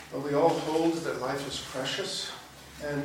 Well, we all hold that life is precious, and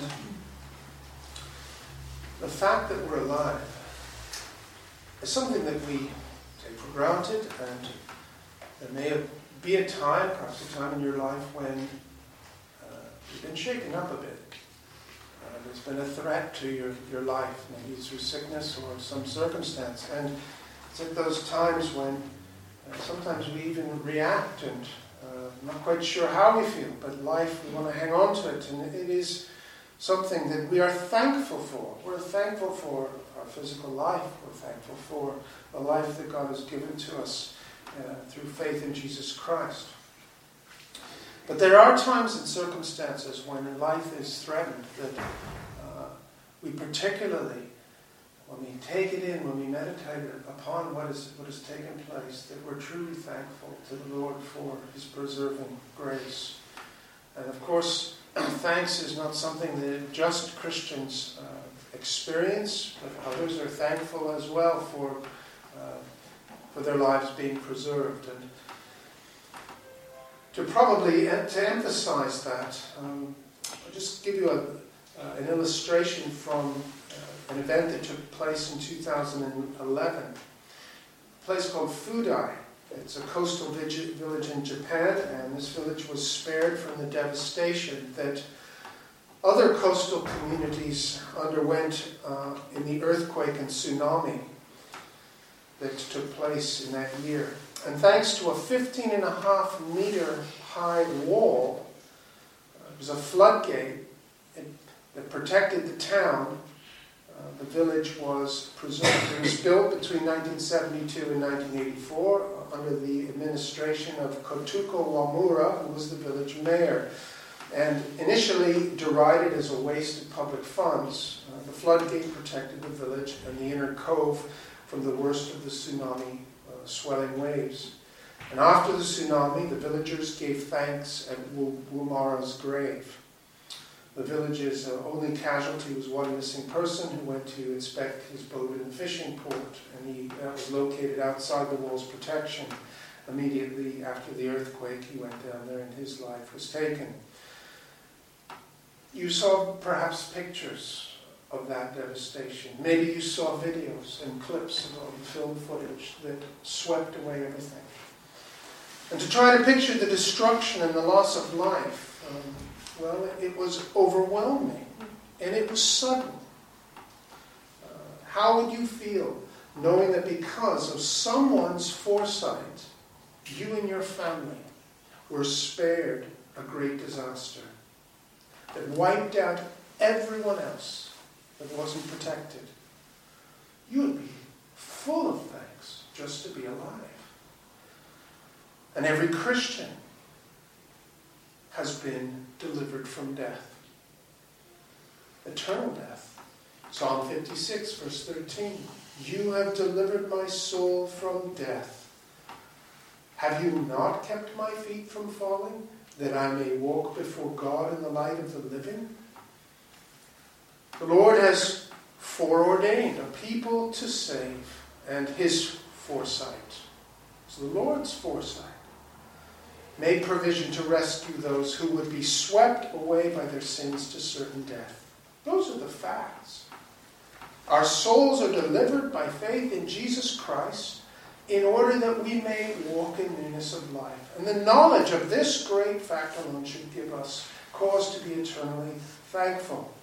the fact that we're alive is something that we take for granted, and there may be a time, perhaps a time in your life, when you've been shaken up a bit. There's been a threat to your life, maybe through sickness or some circumstance, and it's at those times when sometimes we even react and not quite sure how we feel, but life, we want to hang on to it, and it is something that we are thankful for. We're thankful for our physical life. We're thankful for the life that God has given to us through faith in Jesus Christ. But there are times and circumstances when life is threatened that we particularly, when we take it in, when we meditate upon what has taken place, that we're truly thankful to the Lord for His preserving grace. And of course, thanks is not something that just Christians experience, but others are thankful as well for their lives being preserved. And to emphasize that, I'll just give you an illustration from an event that took place in 2011. A place called Fudai. It's a coastal village in Japan, and this village was spared from the devastation that other coastal communities underwent in the earthquake and tsunami that took place in that year. And thanks to a 15.5 meter high wall, it was a floodgate that protected the town. The village was preserved. It was built between 1972 and 1984 under the administration of Kotuko Wamura, who was the village mayor. And initially derided as a waste of public funds, the floodgate protected the village and the inner cove from the worst of the tsunami swelling waves. And after the tsunami, the villagers gave thanks at Wumara's grave. The village's only casualty was one missing person who went to inspect his boat in the fishing port, and he was located outside the wall's protection. Immediately after the earthquake, he went down there and his life was taken. You saw perhaps pictures of that devastation. Maybe you saw videos and clips of the film footage that swept away everything. And to try to picture the destruction and the loss of life, well, it was overwhelming, and it was sudden. How would you feel knowing that because of someone's foresight, you and your family were spared a great disaster that wiped out everyone else that wasn't protected? You would be full of thanks just to be alive. And every Christian has been delivered from death. Eternal death. Psalm 56, verse 13. You have delivered my soul from death. Have you not kept my feet from falling, that I may walk before God in the light of the living? The Lord has foreordained a people to save, and His foresight. So the Lord's foresight made provision to rescue those who would be swept away by their sins to certain death. Those are the facts. Our souls are delivered by faith in Jesus Christ in order that we may walk in newness of life. And the knowledge of this great fact alone should give us cause to be eternally thankful.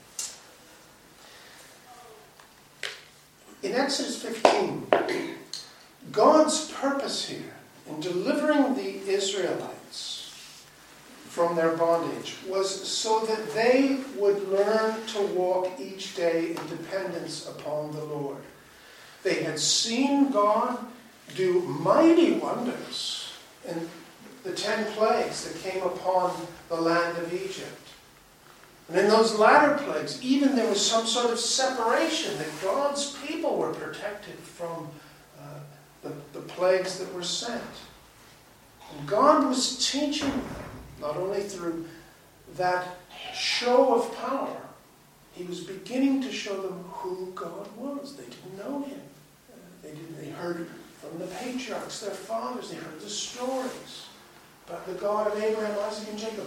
In Exodus 15, God's purpose here in delivering the Israelites from their bondage was so that they would learn to walk each day in dependence upon the Lord. They had seen God do mighty wonders in the 10 plagues that came upon the land of Egypt. And in those latter plagues, even there was some sort of separation that God's people were protected from the plagues that were sent. And God was teaching them, not only through that show of power, He was beginning to show them who God was. They didn't know Him. They heard from the patriarchs, their fathers, they heard the stories about the God of Abraham, Isaac, and Jacob.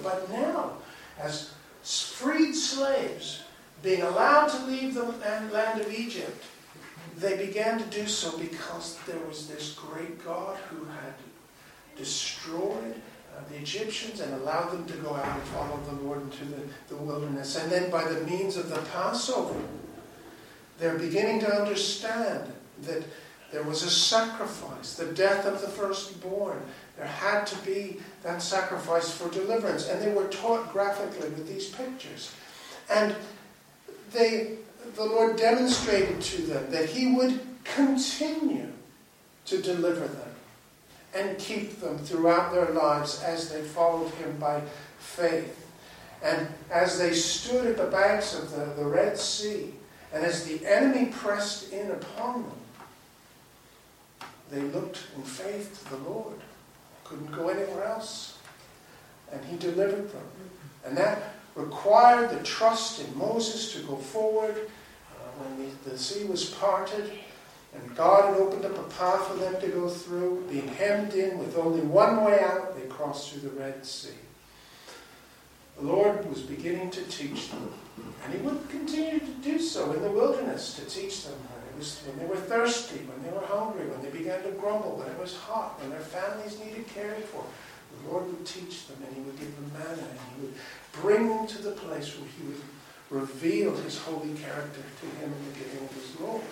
But now, as freed slaves, being allowed to leave the land of Egypt, they began to do so because there was this great God who had destroyed the Egyptians and allowed them to go out and follow the Lord into the wilderness. And then by the means of the Passover, they're beginning to understand that there was a sacrifice, the death of the firstborn. There had to be that sacrifice for deliverance. And they were taught graphically with these pictures. And the Lord demonstrated to them that He would continue to deliver them and keep them throughout their lives as they followed Him by faith. And as they stood at the banks of the Red Sea, and as the enemy pressed in upon them, they looked in faith to the Lord. Couldn't go anywhere else. And He delivered them. And that required the trust in Moses to go forward when the sea was parted. And God had opened up a path for them to go through, being hemmed in with only one way out. They crossed through the Red Sea. The Lord was beginning to teach them. And He would continue to do so in the wilderness, to teach them when they were thirsty, when they were hungry, when they began to grumble, when it was hot, when their families needed caring for. The Lord would teach them, and He would give them manna, and He would bring them to the place where He would reveal His holy character to him in the giving of His law.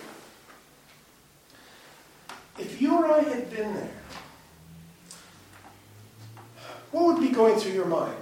If you or I had been there, what would be going through your mind?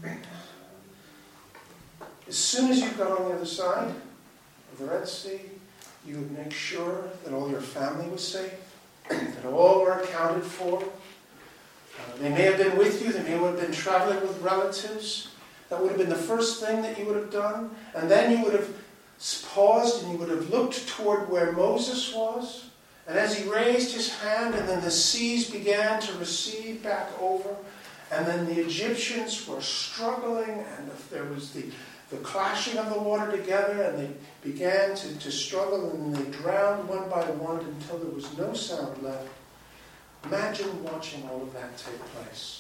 As soon as you got on the other side of the Red Sea, you would make sure that all your family was safe, that all were accounted for. They may have been with you, they may have been traveling with relatives. That would have been the first thing that you would have done. And then you would have paused and you would have looked toward where Moses was. And as he raised his hand, and then the seas began to recede back over, and then the Egyptians were struggling, and there was the clashing of the water together, and they began to struggle, and they drowned one by one until there was no sound left. Imagine watching all of that take place.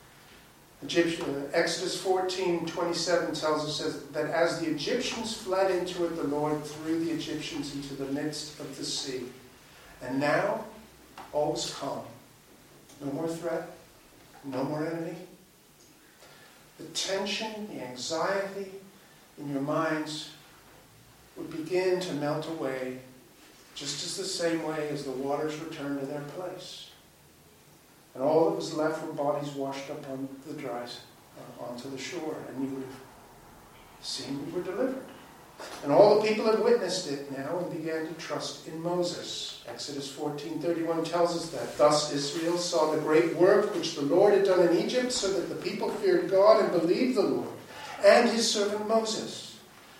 Exodus 14:27 tells us that as the Egyptians fled into it, the Lord threw the Egyptians into the midst of the sea. And now, all was calm. No more threat, no more enemy. The tension, the anxiety in your minds would begin to melt away, just as the same way as the waters returned to their place. And all that was left were bodies washed up on the onto the shore. And you would have seen we were delivered. And all the people had witnessed it now and began to trust in Moses. Exodus 14:31 tells us that. Thus Israel saw the great work which the Lord had done in Egypt, so that the people feared God and believed the Lord and His servant Moses.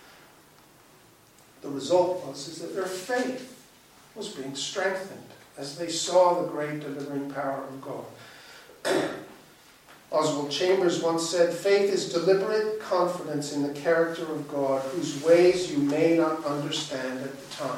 The result was that their faith was being strengthened as they saw the great delivering power of God. Oswald Chambers once said, "Faith is deliberate confidence in the character of God, whose ways you may not understand at the time."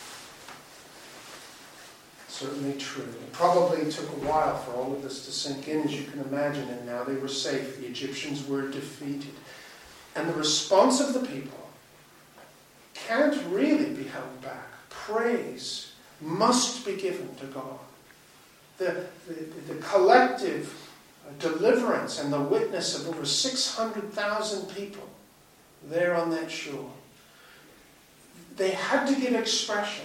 Certainly true. It probably took a while for all of this to sink in, as you can imagine, and now they were safe. The Egyptians were defeated. And the response of the people can't really be held back. Praise must be given to God. The collective deliverance and the witness of over 600,000 people there on that shore. They had to give expression.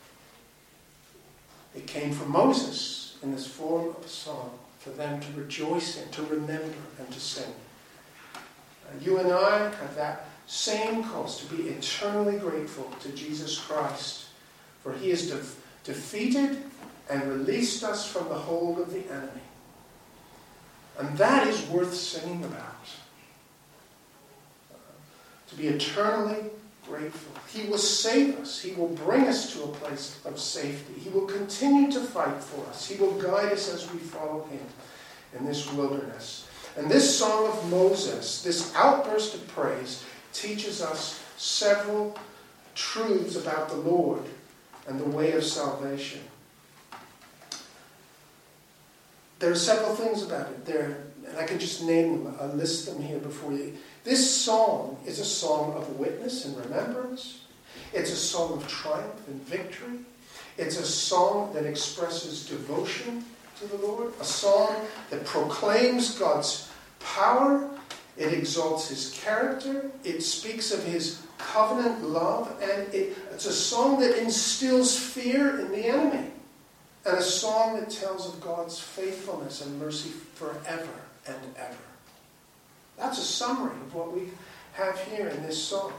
It came from Moses in this form of a song for them to rejoice in, to remember, and to sing. You and I have that same cause to be eternally grateful to Jesus Christ, for He has defeated and released us from the hold of the enemy. And that is worth singing about. To be eternally grateful. He will save us. He will bring us to a place of safety. He will continue to fight for us. He will guide us as we follow Him in this wilderness. And this song of Moses, this outburst of praise, teaches us several truths about the Lord and the way of salvation. There are several things about it. And I can just name them, I'll list them here before you. This song is a song of witness and remembrance. It's a song of triumph and victory. It's a song that expresses devotion to the Lord. A song that proclaims God's power. It exalts his character. It speaks of his covenant love. And it's a song that instills fear in the enemy. And a song that tells of God's faithfulness and mercy forever and ever. That's a summary of what we have here in this song.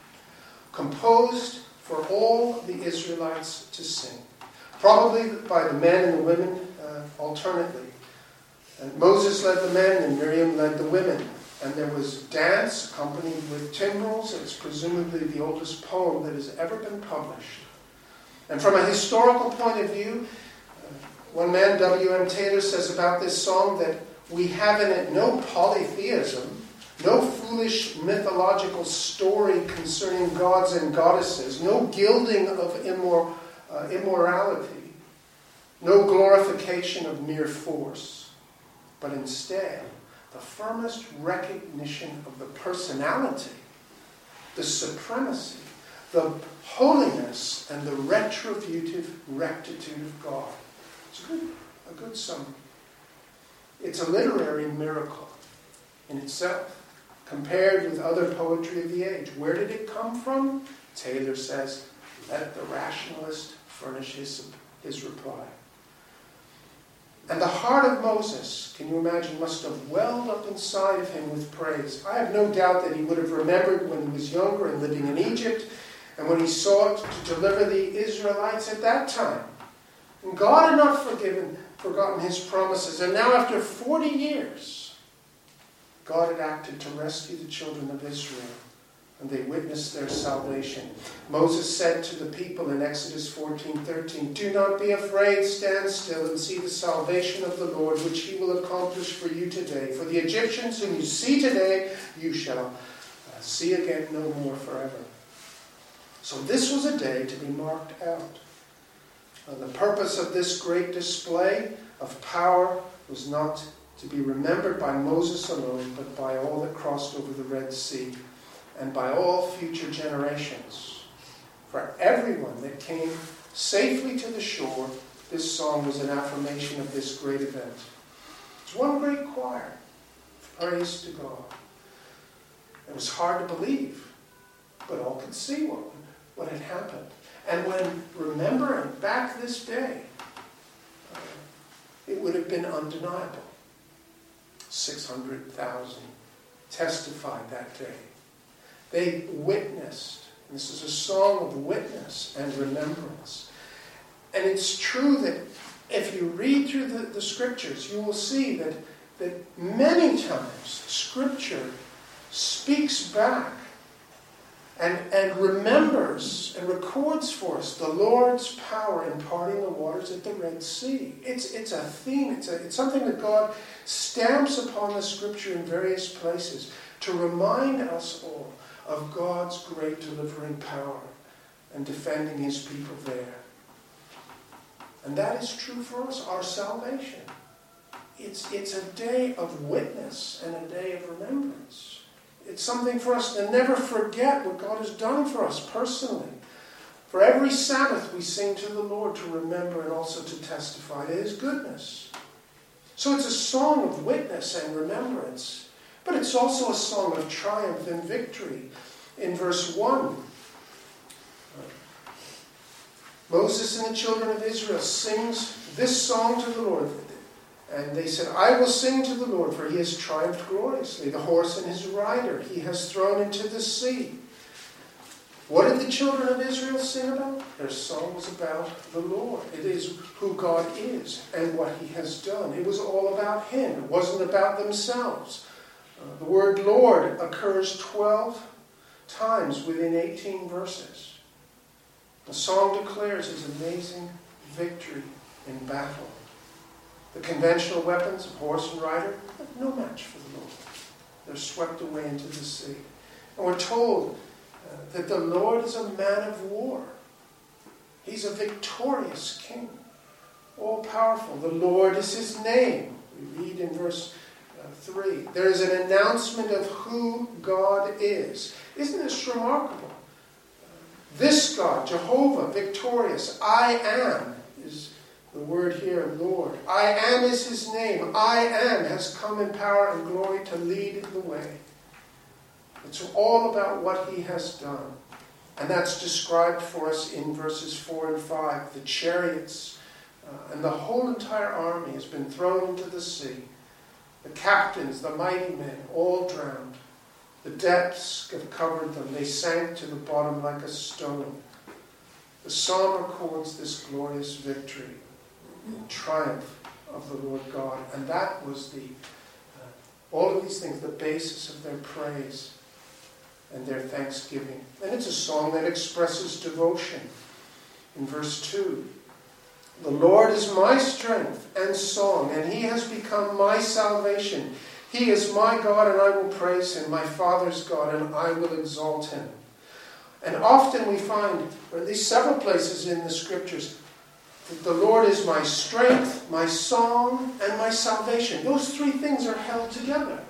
Composed for all the Israelites to sing. Probably by the men and the women alternately. And Moses led the men and Miriam led the women. And there was dance accompanied with timbrels. It's presumably the oldest poem that has ever been published. And from a historical point of view, one man, W.M. Taylor, says about this song that we have in it no polytheism, no foolish mythological story concerning gods and goddesses, no gilding of immorality, no glorification of mere force, but instead the firmest recognition of the personality, the supremacy, the holiness, and the retributive rectitude of God. It's a good summary. It's a literary miracle in itself, compared with other poetry of the age. Where did it come from? Taylor says, let the rationalist furnish his reply. And the heart of Moses, can you imagine, must have welled up inside of him with praise. I have no doubt that he would have remembered when he was younger and living in Egypt, and when he sought to deliver the Israelites at that time. And God had not forgotten his promises. And now after 40 years, God had acted to rescue the children of Israel. And they witnessed their salvation. Moses said to the people in Exodus 14:13, do not be afraid, stand still and see the salvation of the Lord, which he will accomplish for you today. For the Egyptians whom you see today, you shall see again no more forever. So this was a day to be marked out. And the purpose of this great display of power was not to be remembered by Moses alone, but by all that crossed over the Red Sea, and by all future generations. For everyone that came safely to the shore, this song was an affirmation of this great event. It's one great choir. Praise to God. It was hard to believe, but all could see what had happened. And when remembering back this day, it would have been undeniable. 600,000 testified that day. They witnessed. This is a song of witness and remembrance. And it's true that if you read through the scriptures, you will see that many times Scripture speaks back and remembers and records for us the Lord's power in parting the waters at the Red Sea. It's a theme. It's something that God stamps upon the Scripture in various places to remind us all of God's great delivering power and defending his people there. And that is true for us, our salvation. It's a day of witness and a day of remembrance. It's something for us to never forget what God has done for us personally. For every Sabbath we sing to the Lord to remember and also to testify to his goodness. So it's a song of witness and remembrance. But it's also a song of triumph and victory. In verse 1, Moses and the children of Israel sings this song to the Lord. And they said, I will sing to the Lord, for he has triumphed gloriously. The horse and his rider he has thrown into the sea. What did the children of Israel sing about? Their song was about the Lord. It is who God is and what he has done. It was all about him. It wasn't about themselves. The word Lord occurs 12 times within 18 verses. The song declares his amazing victory in battle. The conventional weapons of horse and rider have no match for the Lord. They're swept away into the sea. And we're told that the Lord is a man of war. He's a victorious king, all-powerful. The Lord is his name. We read in verse 3. There is an announcement of who God is. Isn't this remarkable? This God, Jehovah, victorious, I am, is the word here, Lord. I am is his name. I am has come in power and glory to lead the way. It's all about what he has done. And that's described for us in verses 4 and 5. The chariots and the whole entire army has been thrown into the sea. The captains, the mighty men, all drowned. The depths have covered them. They sank to the bottom like a stone. The psalm records this glorious victory, triumph of the Lord God. And that was all of these things, the basis of their praise and their thanksgiving. And it's a song that expresses devotion. In verse 2, the Lord is my strength and song, and he has become my salvation. He is my God, and I will praise him, my Father's God, and I will exalt him. And often we find, or at least several places in the Scriptures, that the Lord is my strength, my song, and my salvation. Those three things are held together.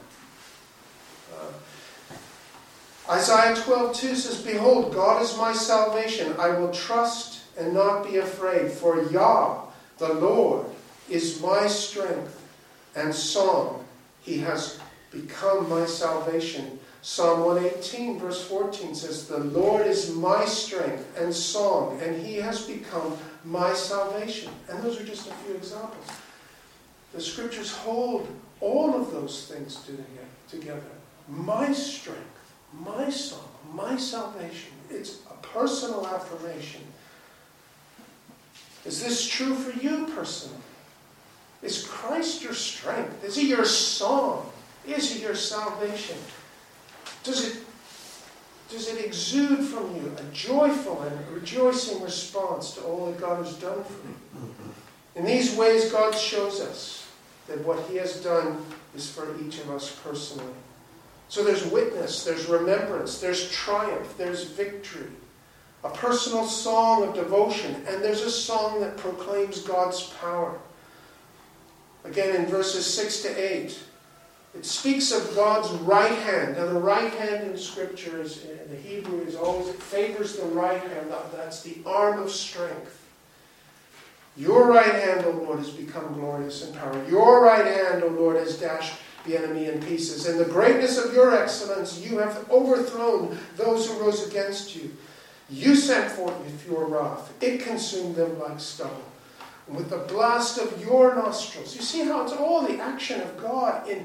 Isaiah 12:2 says, behold, God is my salvation. I will trust and not be afraid. For Yah, the Lord, is my strength and song. He has become my salvation. Psalm 118 verse 14 says, the Lord is my strength and song, and he has become my salvation. And those are just a few examples. The Scriptures hold all of those things together. My strength, my song, my salvation. It's a personal affirmation. Is this true for you personally? Is Christ your strength? Is he your song? Is he your salvation? Does it exude from you a joyful and rejoicing response to all that God has done for you? In these ways, God shows us that what he has done is for each of us personally. So there's witness, there's remembrance, there's triumph, there's victory. A personal song of devotion, and there's a song that proclaims God's power. Again, in verses 6 to 8, it speaks of God's right hand. Now, the right hand in Scripture, in the Hebrew, is always, it favors the right hand. That's the arm of strength. Your right hand, O Lord, has become glorious in power. Your right hand, O Lord, has dashed the enemy in pieces. In the greatness of your excellence, you have overthrown those who rose against you. You sent forth with your wrath. It consumed them like stubble. And with the blast of your nostrils. You see how it's all the action of God in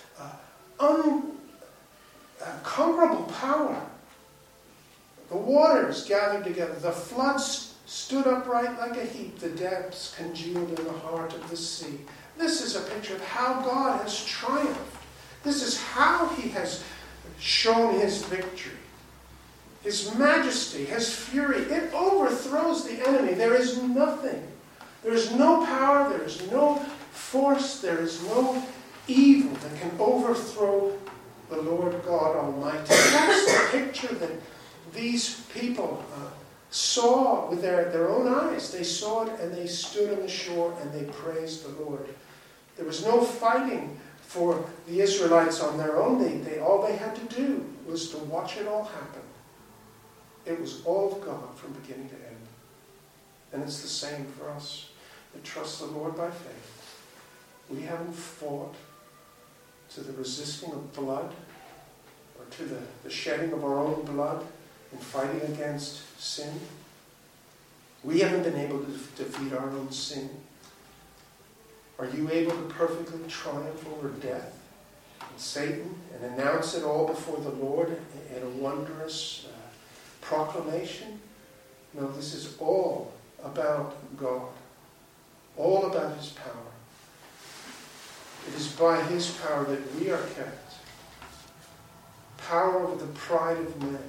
unconquerable power. The waters gathered together. The floods stood upright like a heap. The depths congealed in the heart of the sea. This is a picture of how God has triumphed. This is how he has shown his victory. His majesty, his fury, it overthrows the enemy. There is nothing. There is no power, there is no force, there is no evil that can overthrow the Lord God Almighty. That's the picture that these people saw with their own eyes. They saw it and they stood on the shore and they praised the Lord. There was no fighting for the Israelites on their own. All they had to do was to watch it all happen. It was all of God from beginning to end. And it's the same for us that trust the Lord by faith. We haven't fought to the resisting of blood or to the shedding of our own blood in fighting against sin. We haven't been able to defeat our own sin. Are you able to perfectly triumph over death and Satan and announce it all before the Lord in a wondrous proclamation? No, this is all about God. All about his power. It is by his power that we are kept. Power over the pride of men.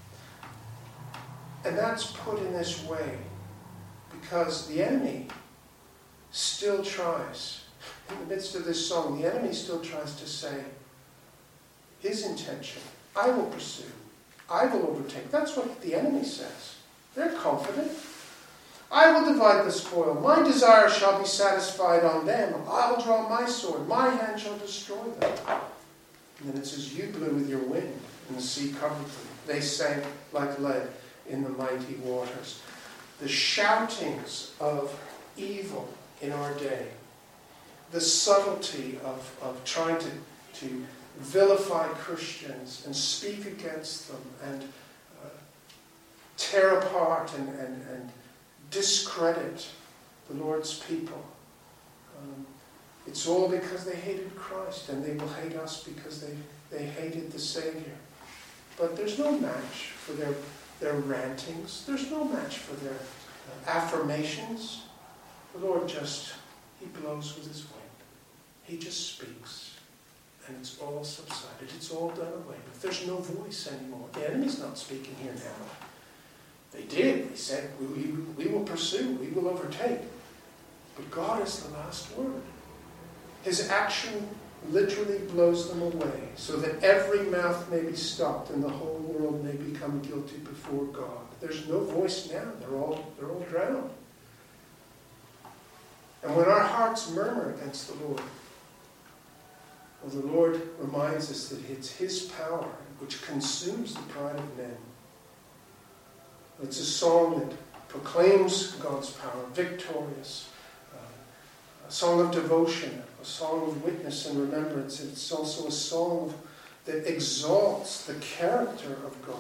And that's put in this way because the enemy still tries. In the midst of this song, the enemy still tries to say his intention. I will pursue. I will overtake. That's what the enemy says. They're confident. I will divide the spoil. My desire shall be satisfied on them. I will draw my sword. My hand shall destroy them. And then it says, you blew with your wind, and the sea covered them. They sank like lead in the mighty waters. The shoutings of evil in our day, the subtlety of trying to vilify Christians and speak against them and tear apart and discredit the Lord's people. It's all because they hated Christ, and they will hate us because they hated the Savior. But there's no match for their rantings. There's no match for their affirmations. The Lord He blows with His wind. He just speaks. And it's all subsided. It's all done away with. There's no voice anymore. The enemy's not speaking here now. They did. They said, we will pursue. We will overtake. But God is the last word. His action literally blows them away so that every mouth may be stopped and the whole world may become guilty before God. There's no voice now. They're all drowned. And when our hearts murmur against the Lord, well, the Lord reminds us that it's His power which consumes the pride of men. It's a song that proclaims God's power, victorious, a song of devotion, a song of witness and remembrance. It's also a song that exalts the character of God.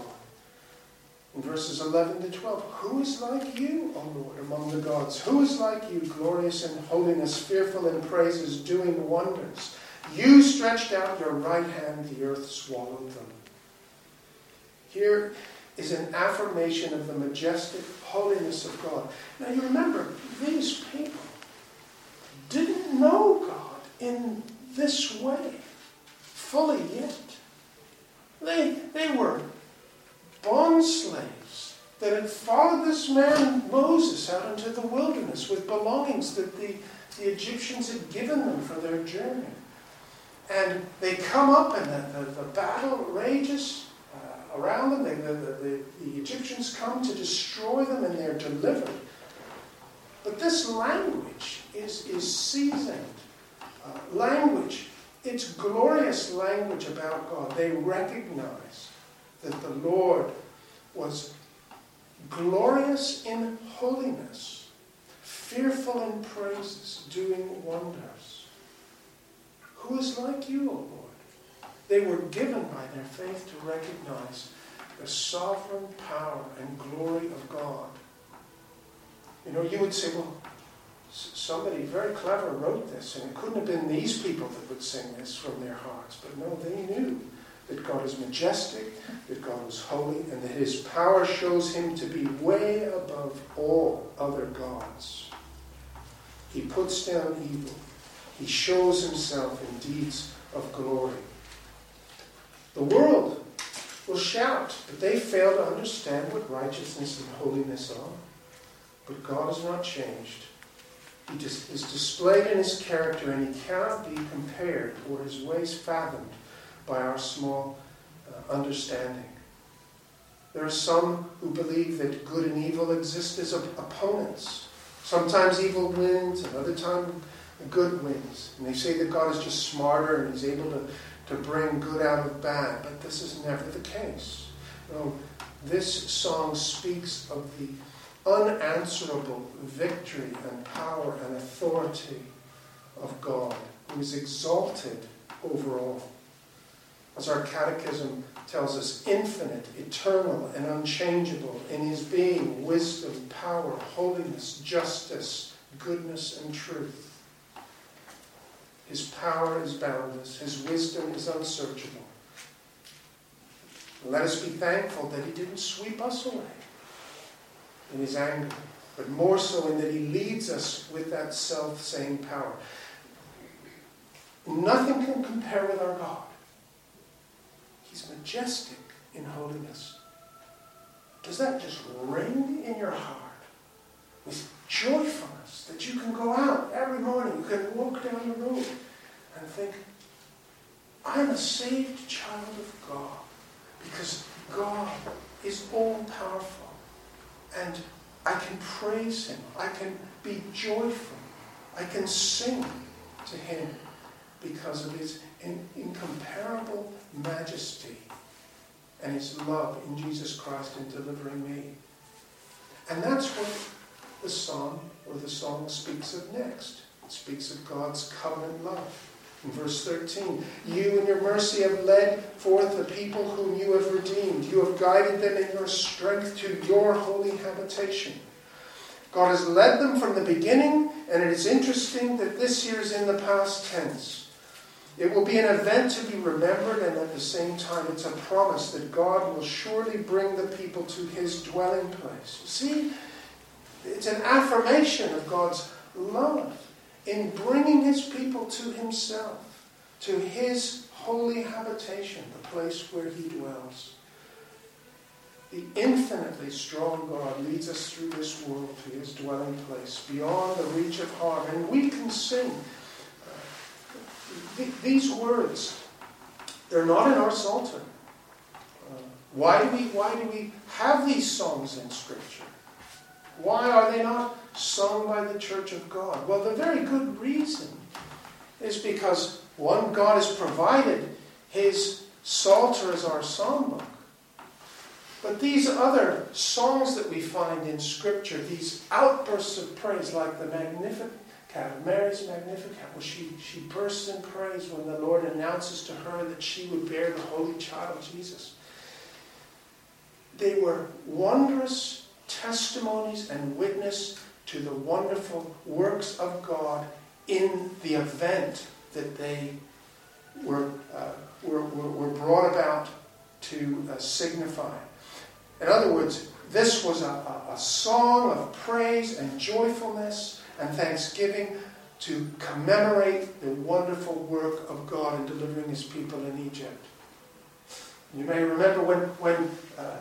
In verses 11 to 12, who is like you, O Lord, among the gods? Who is like you, glorious in holiness, fearful in praises, doing wonders? You stretched out your right hand, the earth swallowed them. Here is an affirmation of the majestic holiness of God. Now you remember, these people didn't know God in this way fully yet. They were bond slaves that had followed this man Moses out into the wilderness with belongings that the Egyptians had given them for their journey. And they come up and the battle rages around them. The Egyptians come to destroy them and they're delivered. But this language is seasoned language. It's glorious language about God. They recognize that the Lord was glorious in holiness, fearful in praises, doing wonders. Who is like you, O Lord? They were given by their faith to recognize the sovereign power and glory of God. You know, you would say, well, somebody very clever wrote this, and it couldn't have been these people that would sing this from their hearts. But no, they knew that God is majestic, that God was holy, and that His power shows Him to be way above all other gods. He puts down evil. He shows Himself in deeds of glory. The world will shout, but they fail to understand what righteousness and holiness are. But God has not changed. He is displayed in His character, and He cannot be compared or His ways fathomed by our small understanding. There are some who believe that good and evil exist as opponents. Sometimes evil wins, and other times good wins. And they say that God is just smarter and He's able to bring good out of bad. But this is never the case. No, this song speaks of the unanswerable victory and power and authority of God, who is exalted over all. As our catechism tells us, infinite, eternal, and unchangeable in His being, wisdom, power, holiness, justice, goodness, and truth. His power is boundless. His wisdom is unsearchable. Let us be thankful that He didn't sweep us away in His anger, but more so in that He leads us with that self-same power. Nothing can compare with our God. He's majestic in holiness. Does that just ring in your heart with joyfulness that you can go out every morning, you can walk down the road and think, I'm a saved child of God, because God is all-powerful and I can praise him. I can be joyful. I can sing to him because of his incomparable majesty and his love in Jesus Christ in delivering me. And that's what the psalm or the song speaks of next. It speaks of God's covenant love. In verse 13, you in your mercy have led forth the people whom you have redeemed. You have guided them in your strength to your holy habitation. God has led them from the beginning, and it is interesting that this here is in the past tense. It will be an event to be remembered, and at the same time it's a promise that God will surely bring the people to his dwelling place. See, it's an affirmation of God's love in bringing his people to himself, to his holy habitation, the place where he dwells. The infinitely strong God leads us through this world to his dwelling place, beyond the reach of harm. And we can sing these words. They're not in our Psalter. Why do we have these songs in Scripture? Why are they not sung by the Church of God? Well, the very good reason is because, one, God has provided his Psalter as our psalm book. But these other songs that we find in Scripture, these outbursts of praise, like the Magnificat, Mary's Magnificat, where she bursts in praise when the Lord announces to her that she would bear the Holy Child Jesus. They were wondrous testimonies and witness to the wonderful works of God in the event that they were brought about to signify. In other words, this was a song of praise and joyfulness and thanksgiving to commemorate the wonderful work of God in delivering his people in Egypt. You may remember when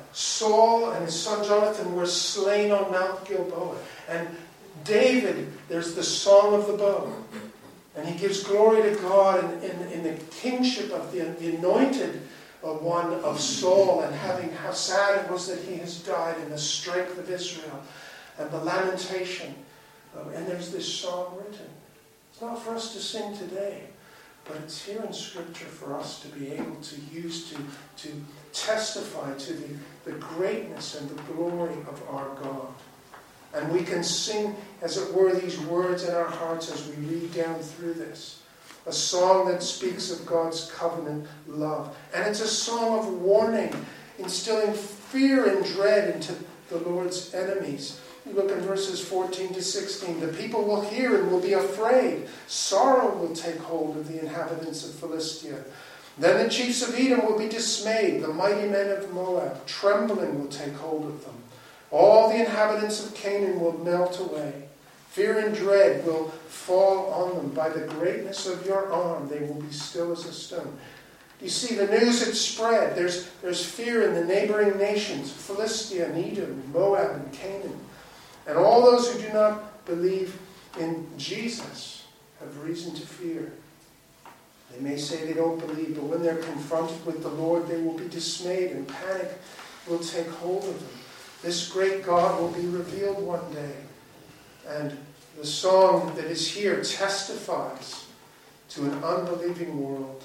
Saul and his son Jonathan were slain on Mount Gilboa. And David, there's the song of the bow. And he gives glory to God in the kingship of the anointed one of Saul, and how sad it was that he has died, in the strength of Israel, and the lamentation. And there's this song written. It's not for us to sing today, but it's here in Scripture for us to be able to use to testify to the greatness and the glory of our God. And we can sing, as it were, these words in our hearts as we read down through this. A song that speaks of God's covenant love. And it's a song of warning, instilling fear and dread into the Lord's enemies. You look in verses 14 to 16. The people will hear and will be afraid. Sorrow will take hold of the inhabitants of Philistia. Then the chiefs of Edom will be dismayed. The mighty men of Moab, trembling, will take hold of them. All the inhabitants of Canaan will melt away. Fear and dread will fall on them. By the greatness of your arm, they will be still as a stone. You see, the news had spread. There's fear in the neighboring nations, Philistia and Edom, Moab and Canaan. And all those who do not believe in Jesus have reason to fear. They may say they don't believe, but when they're confronted with the Lord, they will be dismayed, and panic will take hold of them. This great God will be revealed one day. And the song that is here testifies to an unbelieving world.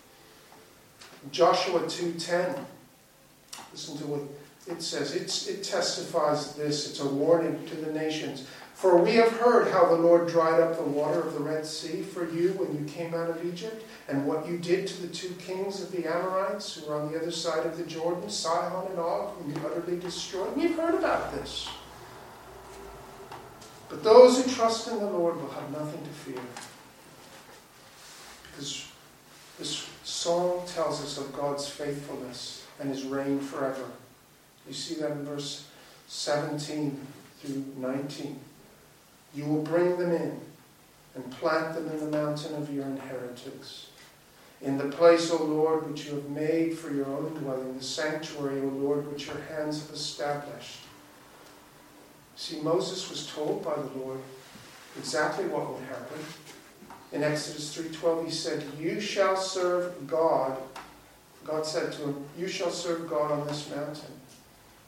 Joshua 2:10. Listen to what it says. It testifies this. It's a warning to the nations. For we have heard how the Lord dried up the water of the Red Sea for you when you came out of Egypt, and what you did to the two kings of the Amorites who were on the other side of the Jordan, Sihon and Og, whom you utterly destroyed. We've heard about this. But those who trust in the Lord will have nothing to fear. Because this song tells us of God's faithfulness and his reign forever. You see that in verse 17 through 19. You will bring them in and plant them in the mountain of your inheritance. In the place, O Lord, which you have made for your own dwelling, the sanctuary, O Lord, which your hands have established. See, Moses was told by the Lord exactly what would happen. In Exodus 3:12, he said, you shall serve God. God said to him, you shall serve God on this mountain.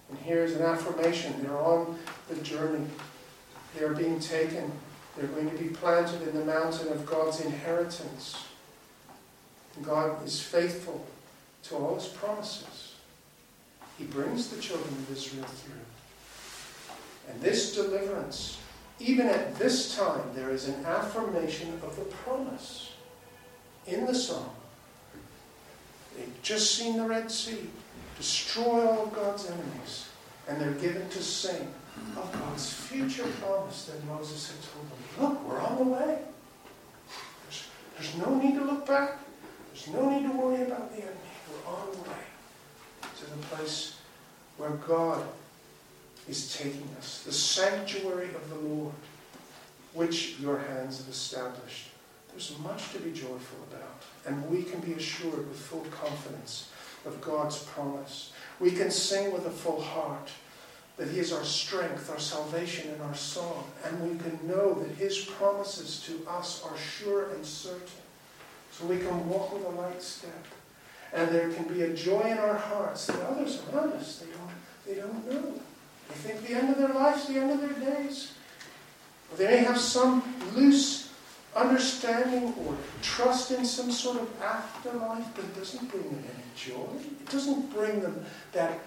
And here's an affirmation. They're on the journey. They are being taken. They're going to be planted in the mountain of God's inheritance. And God is faithful to all his promises. He brings the children of Israel through. And this deliverance, even at this time, there is an affirmation of the promise in the song. They've just seen the Red Sea destroy all of God's enemies, and they're given to sing of God's future promise that Moses had told them. Look, we're on the way. There's no need to look back. There's no need to worry about the enemy. We're on the way to the place where God is taking us, the sanctuary of the Lord, which your hands have established. There's much to be joyful about, and we can be assured with full confidence of God's promise. We can sing with a full heart that he is our strength, our salvation, and our song, and we can know that his promises to us are sure and certain. So we can walk with a light step, and there can be a joy in our hearts that others around us, they don't know. They think the end of their lives, the end of their days. Or they may have some loose understanding or trust in some sort of afterlife, but it doesn't bring them any joy. It doesn't bring them that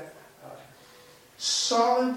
solid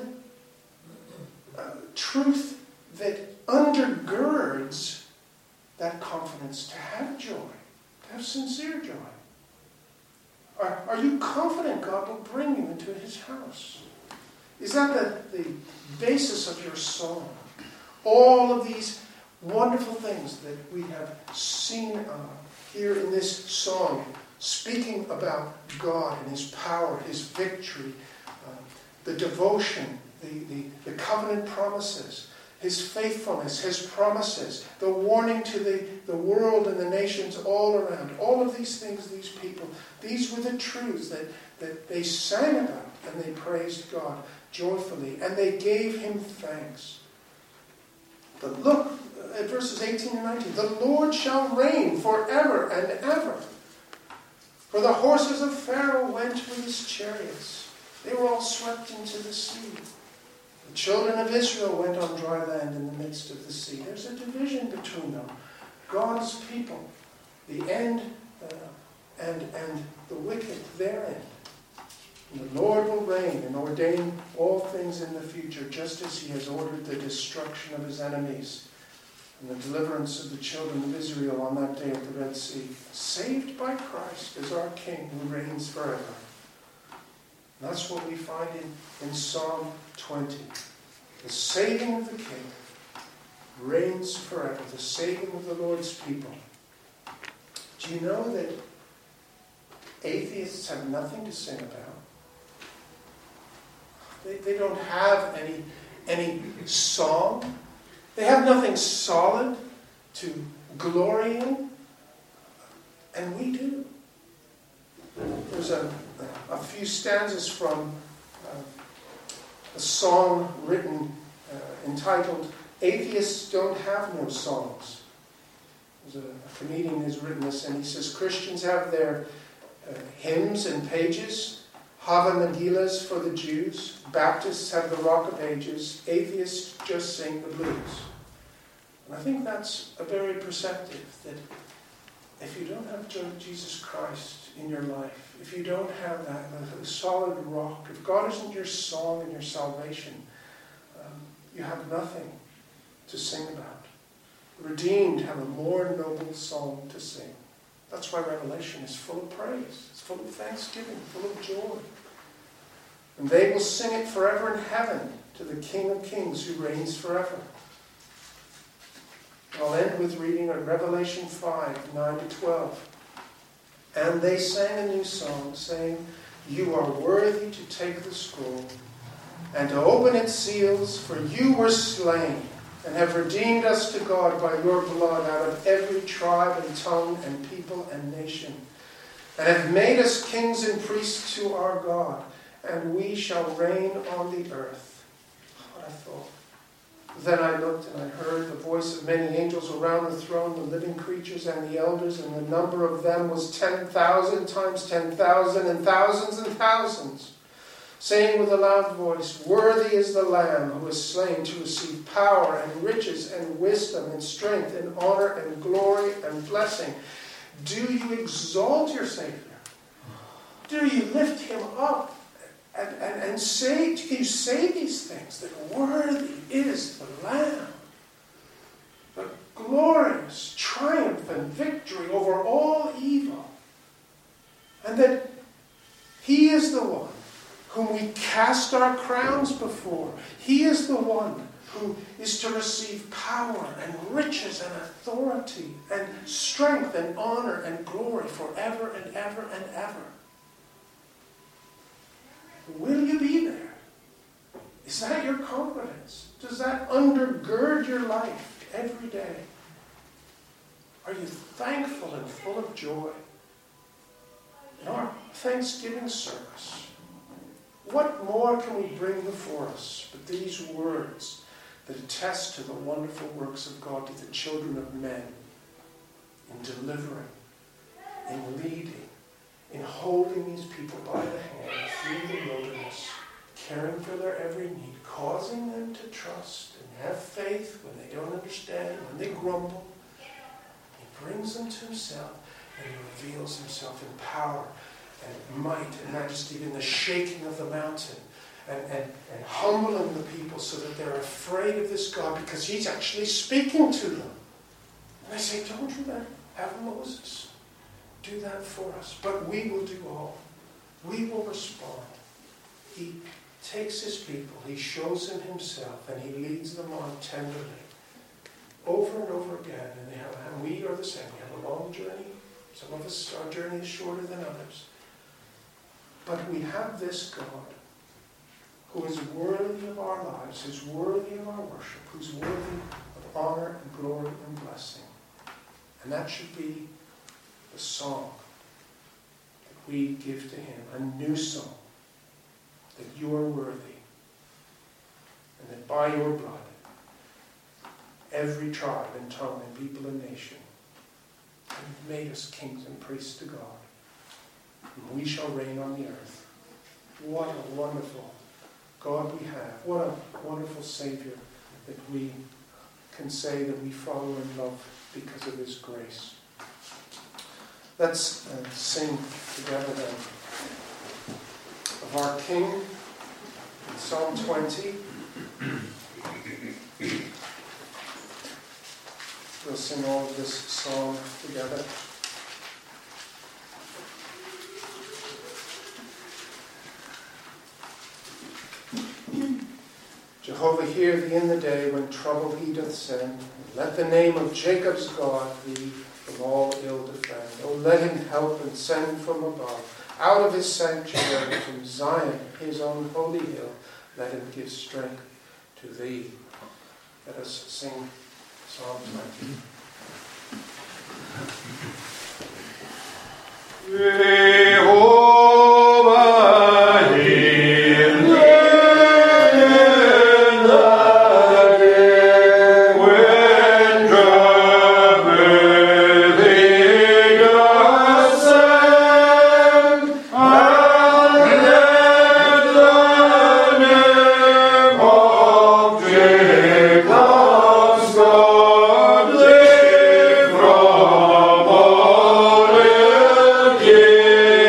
truth that undergirds that confidence to have joy, to have sincere joy. Are you confident God will bring you into his house? Is that the basis of your song? All of these wonderful things that we have seen here in this song, speaking about God and his power, his victory, the devotion, the covenant promises, his faithfulness, his promises, the warning to the world and the nations all around. All of these things, these people, these were the truths that they sang about, and they praised God joyfully, and they gave him thanks. But look at verses 18 and 19. The Lord shall reign forever and ever. For the horses of Pharaoh went with his chariots. They were all swept into the sea. The children of Israel went on dry land in the midst of the sea. There's a division between them. God's people, the end and the wicked, their end. And the Lord will reign and ordain all things in the future, just as he has ordered the destruction of his enemies and the deliverance of the children of Israel on that day at the Red Sea. Saved by Christ as our King who reigns forever. And that's what we find in Psalm 20. The saving of the King reigns forever. The saving of the Lord's people. Do you know that atheists have nothing to sing about? They don't have any song. They have nothing solid to glory in. And we do. There's a few stanzas from a song written entitled "Atheists Don't Have No Songs." There's a comedian who's written this, and he says Christians have their hymns and pages, Hava Megillas for the Jews, Baptists have the Rock of Ages, atheists just sing the blues. And I think that's a very perceptive, that if you don't have Jesus Christ in your life, if you don't have that solid rock, if God isn't your song and your salvation, you have nothing to sing about. The redeemed have a more noble song to sing. That's why Revelation is full of praise. It's full of thanksgiving, full of joy. And they will sing it forever in heaven to the King of Kings who reigns forever. I'll end with reading Revelation 5, 9 to 12. And they sang a new song, saying, "You are worthy to take the scroll and to open its seals, for you were slain and have redeemed us to God by your blood out of every tribe and tongue and people and nation, and have made us kings and priests to our God, and we shall reign on the earth." What a thought. Then I looked and I heard the voice of many angels around the throne, the living creatures and the elders, and the number of them was 10,000 times 10,000 and thousands and thousands, saying with a loud voice, "Worthy is the Lamb who was slain to receive power and riches and wisdom and strength and honor and glory and blessing." Do you exalt your Savior? Do you lift him up and say, can you say these things, that worthy is the Lamb? The glorious triumph and victory over all evil. And that he is the one whom we cast our crowns before. He is the one who is to receive power and riches and authority and strength and honor and glory forever and ever and ever. Will you be there? Is that your confidence? Does that undergird your life every day? Are you thankful and full of joy? In our Thanksgiving service, what more can we bring before us but these words that attest to the wonderful works of God to the children of men, in delivering, in leading, in holding these people by the hand through the wilderness, caring for their every need, causing them to trust and have faith when they don't understand, when they grumble. He brings them to himself, and he reveals himself in power and might and majesty in the shaking of the mountain and humbling the people so that they're afraid of this God because he's actually speaking to them. And I say, don't you then have Moses do that for us? But we will do all. We will respond. He takes his people, he shows them himself, and he leads them on tenderly over and over again. And we are the same. We have a long journey. Some of us, our journey is shorter than others. But we have this God who is worthy of our lives, who's worthy of our worship, who's worthy of honor and glory and blessing. And that should be the song that we give to him, a new song, that you are worthy, and that by your blood, every tribe and tongue and people and nation, you've made us kings and priests to God, and we shall reign on the earth. What a wonderful God we have. What a wonderful Savior that we can say that we follow and love because of his grace. Let's sing together then of our King in Psalm 20. We'll sing all of this song together. Jehovah, hear thee in the day when trouble he doth send. Let the name of Jacob's God thee from all ill defend. O let him help and send from above, out of his sanctuary, from Zion, his own holy hill. Let him give strength to thee. Let us sing Psalm 20. God, live from all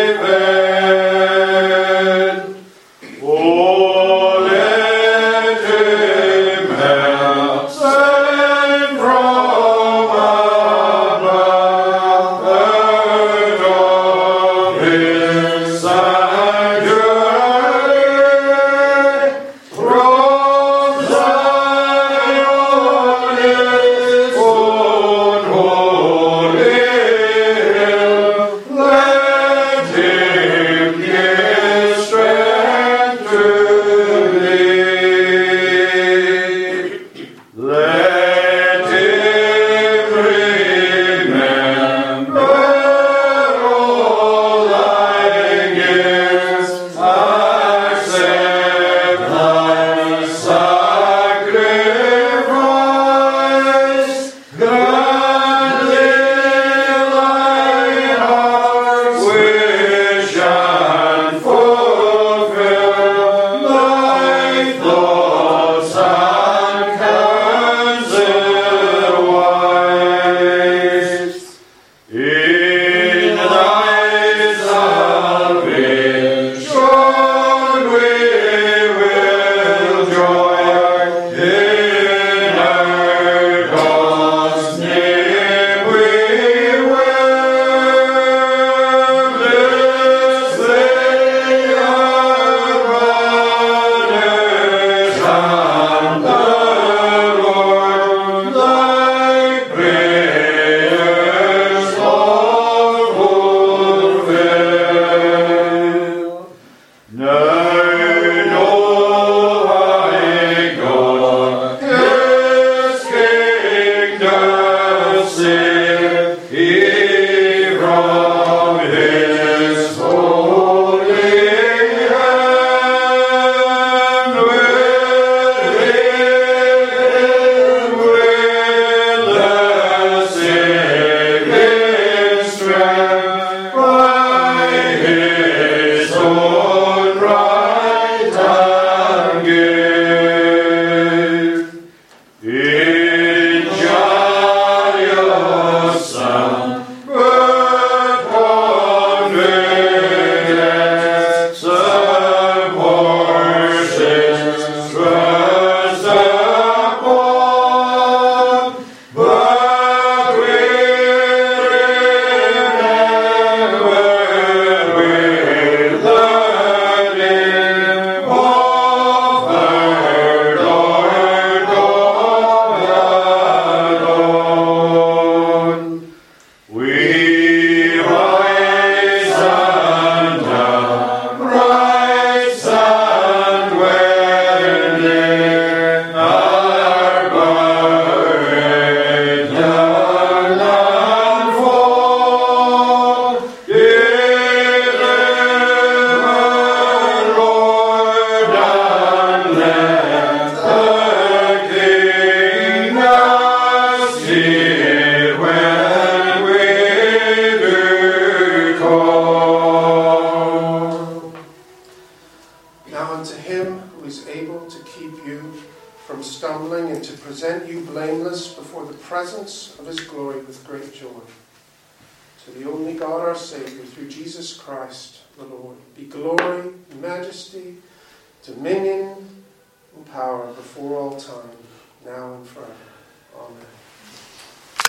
keep you from stumbling and to present you blameless before the presence of his glory with great joy. To the only God our Saviour, through Jesus Christ the Lord, be glory, majesty, dominion, and power before all time, now and forever. Amen.